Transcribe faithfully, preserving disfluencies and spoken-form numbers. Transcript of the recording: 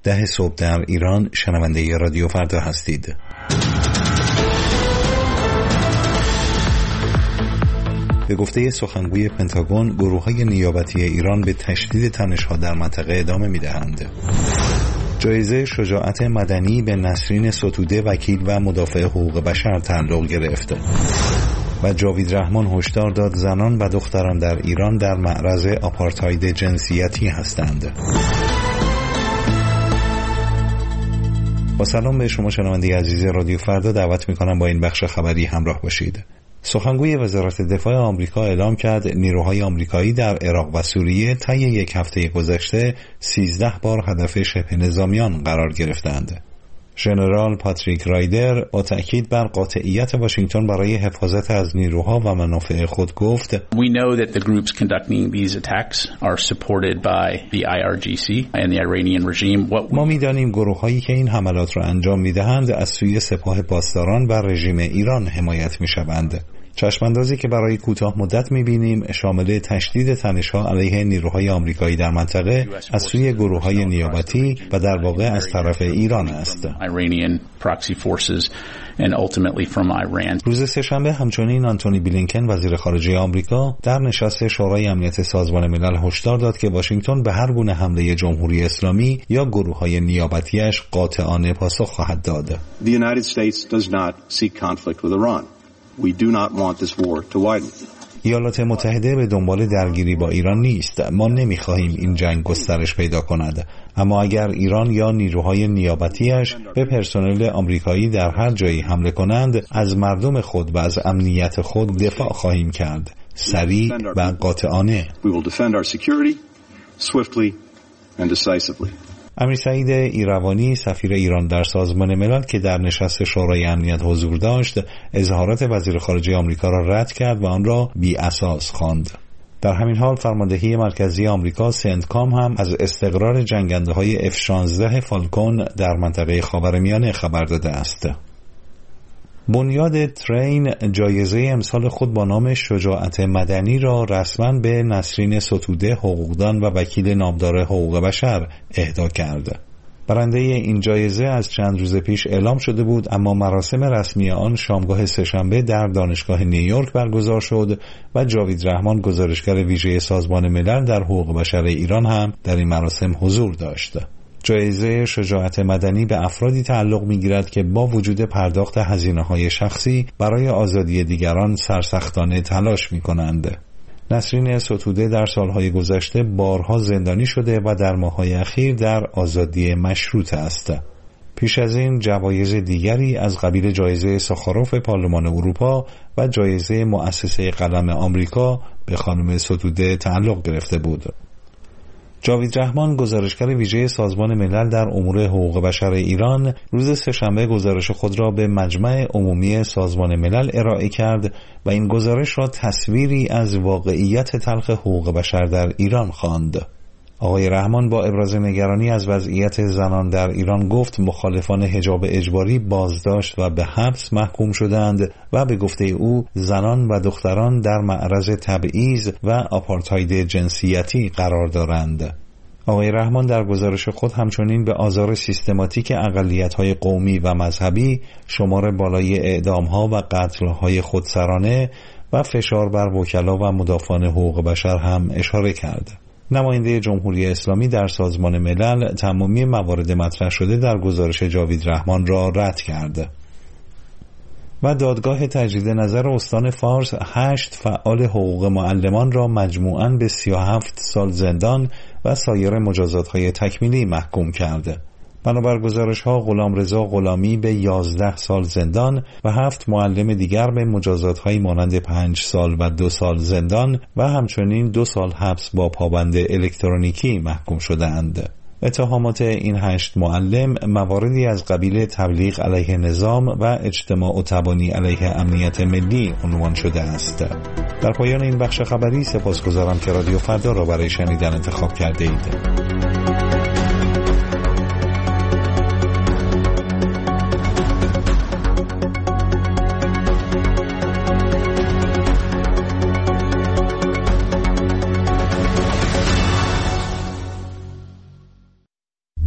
ده صبح در ایران. شنونده رادیو فردا هستید. به گفته سخنگوی پنتاگون، گروه‌های نیابتی ایران به تشدید تنش‌ها در منطقه ادامه می‌دهند. جایزه شجاعت مدنی به نسرین ستوده، وکیل و مدافع حقوق بشر تعلق گرفت. و جاوید رحمان هشدار داد زنان و دختران در ایران در معرض آپارتاید جنسیتی هستند. با سلام به شما شنونده عزیز رادیو فردا، دعوت می‌کنم با این بخش خبری همراه باشید. سخنگوی وزارت دفاع آمریکا اعلام کرد نیروهای آمریکایی در عراق و سوریه طی یک هفته گذشته سیزده بار هدف شبه نظامیان قرار گرفتند. ژنرال پاتریک رایدر با تأکید بر قاطعیت واشنگتن برای حفاظت از نیروها و منافع خود گفت: We know that the groups conducting these attacks are supported by the آی آر جی سی and the Iranian regime. What ما می‌دانیم گروه‌هایی که این حملات را انجام می‌دهند از سوی سپاه پاسداران و رژیم ایران حمایت می‌شوند. چشماندازی که برای کوتاه مدت می‌بینیم شامل تشدید تنش‌ها علیه نیروهای آمریکایی در منطقه از سوی گروه‌های نیابتی و در واقع از طرف ایران است. روز سه‌شنبه همچنین آنتونی بلینکن وزیر خارجه آمریکا در نشست شورای امنیت سازمان ملل هشدار داد که واشنگتن به هر گونه حمله جمهوری اسلامی یا گروه‌های نیابتی‌اش قاطعانه پاسخ خواهد داد. The United States does not seek conflict with Iran. We do not want this war to widen. ایالات متحده به دنبال درگیری با ایران نیست. ما نمی‌خواهیم این جنگ گسترش پیدا کند. اما اگر ایران یا نیروهای نیابتیش به پرسنل آمریکایی در هر جایی حمله کنند، از مردم خود و از امنیت خود دفاع خواهیم کرد. سریع و قاطعانه. We will defend our security swiftly and decisively. امیر سعید ایروانی سفیر ایران در سازمان ملل که در نشست شورای امنیت حضور داشت، اظهارات وزیر خارجه آمریکا را رد کرد و آن را بی اساس خواند. در همین حال فرماندهی مرکزی آمریکا سنتکام هم از استقرار جنگنده‌های اف شانزده فالکون در منطقه خاورمیانه خبر داده است. بنیاد ترین جایزه امسال خود با نام شجاعت مدنی را رسما به نسرین ستوده، حقوقدان و وکیل نامدار حقوق بشر اهدا کرد. برنده این جایزه از چند روز پیش اعلام شده بود، اما مراسم رسمی آن شامگاه سه‌شنبه در دانشگاه نیویورک برگزار شد و جاوید رحمان گزارشگر ویژه سازمان ملل در حقوق بشر ایران هم در این مراسم حضور داشت. جایزه شجاعت مدنی به افرادی تعلق می‌گیرد که با وجود پرداخت هزینه‌های شخصی برای آزادی دیگران سرسختانه تلاش می‌کنند. نسرین ستوده در سالهای گذشته بارها زندانی شده و در ماه‌های اخیر در آزادی مشروط است. پیش از این جوایز دیگری از قبیل جایزه ساخاروف پارلمان اروپا و جایزه مؤسسه قلم آمریکا به خانم ستوده تعلق گرفته بود. جاوید رحمان گزارشگر ویژه سازمان ملل در امور حقوق بشر ایران روز سه‌شنبه گزارش خود را به مجمع عمومی سازمان ملل ارائه کرد و این گزارش را تصویری از واقعیت تلخ حقوق بشر در ایران خواند. آقای رحمان با ابراز نگرانی از وضعیت زنان در ایران گفت مخالفان حجاب اجباری بازداشت و به حبس محکوم شدند و به گفته او زنان و دختران در معرض تبعیض و آپارتاید جنسیتی قرار دارند. آقای رحمان در گزارش خود همچنین به آزار سیستماتیک اقلیت‌های قومی و مذهبی، شمار بالای اعدام‌ها و قتل‌های خودسرانه و فشار بر وکلا و مدافعان حقوق بشر هم اشاره کرد. نماینده جمهوری اسلامی در سازمان ملل تمامی موارد مطرح شده در گزارش جاوید رحمان را رد کرد. و دادگاه تجدید نظر استان فارس هشت فعال حقوق معلمان را مجموعاً به سی و هفت سال زندان و سایر مجازات‌های تکمیلی محکوم کرد. بنابر گزارش‌ها غلامرضا غلامی به یازده سال زندان و هفت معلم دیگر به مجازات‌های مانند پنج سال و دو سال زندان و همچنین دو سال حبس با پابند الکترونیکی محکوم شده‌اند. اتهامات این هشت معلم مواردی از قبیل تبلیغ علیه نظام و اجتماع و تبانی علیه امنیت ملی عنوان شده است. در پایان این بخش خبری سپاسگزارم که رادیو فردا را برای شنیدن انتخاب کرده اید.